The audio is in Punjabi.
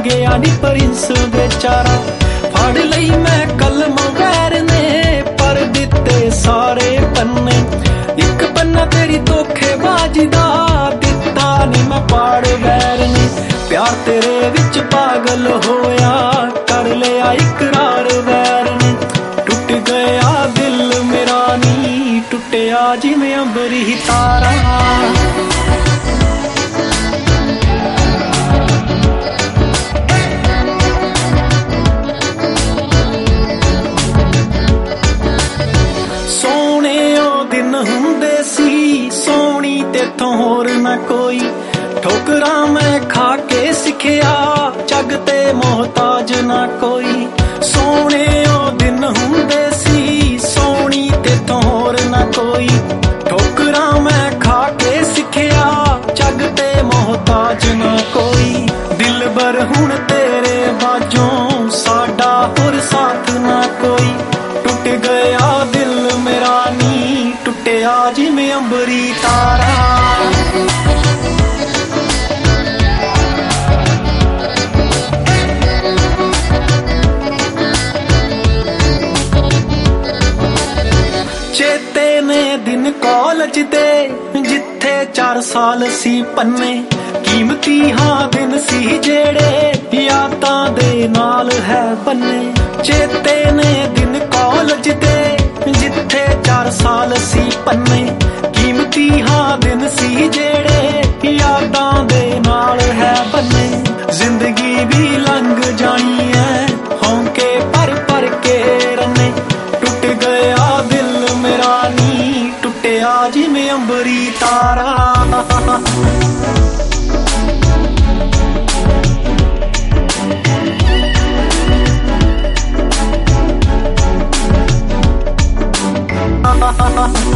ਗਿਆ ਨੀ ਪ੍ਰਿੰਸ बेचारा। ਫੜ ਲਈ ਮੈਂ ਕਲਮ ਵੈਰ ਨੇ ਪਰ ਦਿੱਤੇ ਸਾਰੇ ਪੰਨੇ। ਇੱਕ ਪੰਨਾ ਤੇਰੀ ਧੋਖੇਬਾਜ਼ੀ ਦਾ ਦਿੱਤਾ ਨੀ ਮੈਂ ਪਾੜ ਵੈਰ ਨੇ। ਪਿਆਰ ਤੇਰੇ ਵਿੱਚ ਪਾਗਲ ਹੋਇਆ ਕਰ ਲਿਆ ਇਕਰਾਰ ਵੈਰ ਨੇ। ਟੁੱਟ ਗਿਆ ਦਿਲ ਮੇਰਾ ਨੀ ਟੁੱਟਿਆ ਜਿਵੇਂ ਅੰਬਰੀ ਤਾਰਾ। ਹੁੰਦੇ ਸੀ ਸੋਹਣੀ ਤੇਥੋਂ ਹੋਰ ਨਾ ਕੋਈ। ਠੋਕਰਾਂ ਮੈਂ ਖਾ ਕੇ ਸਿੱਖਿਆ ਜੱਗ ਤੇ ਮੁਹਤਾਜ ਨਾ ਕੋਈ। ਸੋਹਣੇ ਉਹ ਦਿਨ ਹੁੰਦੇ ਸੀ ਸੋਹਣੀ ਤੇਥੋਂ ਹੋਰ ਨਾ ਕੋਈ। ਠੋਕਰਾਂ ਮੈਂ ਖਾ ਕੇ ਸਿੱਖਿਆ ਜੱਗ ਤੇ ਮੁਹਤਾਜ ਨਾ ਕੋਈ। ਦਿਲਬਰ ਹੁਣ ਤੇਰੇ ਬਾਝੋਂ ਸਾਡਾ ਹੋਰ ਸਾਥ ਨਾ ਕੋਈ। ਟੁੱਟ ਗਿਆ ਦਿਲ ਮੇਰਾ ਨੀ ਟੁੱਟਿਆ ਜਿਵੇਂ ਅੰਬਰੀ ਤਾਰਾ। ਚੇਤੇ ਨੇ ਦਿਨ ਕਾਲਜ ਦੇ ਜਿੱਥੇ 4 ਸਾਲ ਸੀ ਪੰਨੇ। ਕੀਮਤੀ ਹਾਂ ਦਿਨ ਸੀ ਜਿਹੜੇ ਯਾਦਾਂ ਦੇ ਨਾਲ ਹੈ ਬੰਨੇ। ਚੇਤੇ ਨੇ ਦਿਨ ਕਾਲਜ ਦੇ ਜਿੱਥੇ 4 ਸਾਲ ਸੀ ਪੰਨੇ। ਕੀਮਤੀ ਹਾਂ ਦਿਨ ਸੀ ਜਿਹੜੇ ਯਾਦਾਂ ਦੇ ਨਾਲ ਹੈ ਬੰਨੇ। ਜ਼ਿੰਦਗੀ ਵੀ ਲੰਘ ਜਾਣੀ ਐ ਹੌਂਕੇ ਭਰ ਭਰ ਕੇ ਰੰਨੇ। ਟੁੱਟ ਗਿਆ ਦਿਲ ਮੇਰਾ ਨੀ ਟੁੱਟਿਆ ਜਿਵੇਂ ਅੰਬਰੀ ਤਾਰਾ। Ha ha ha ha.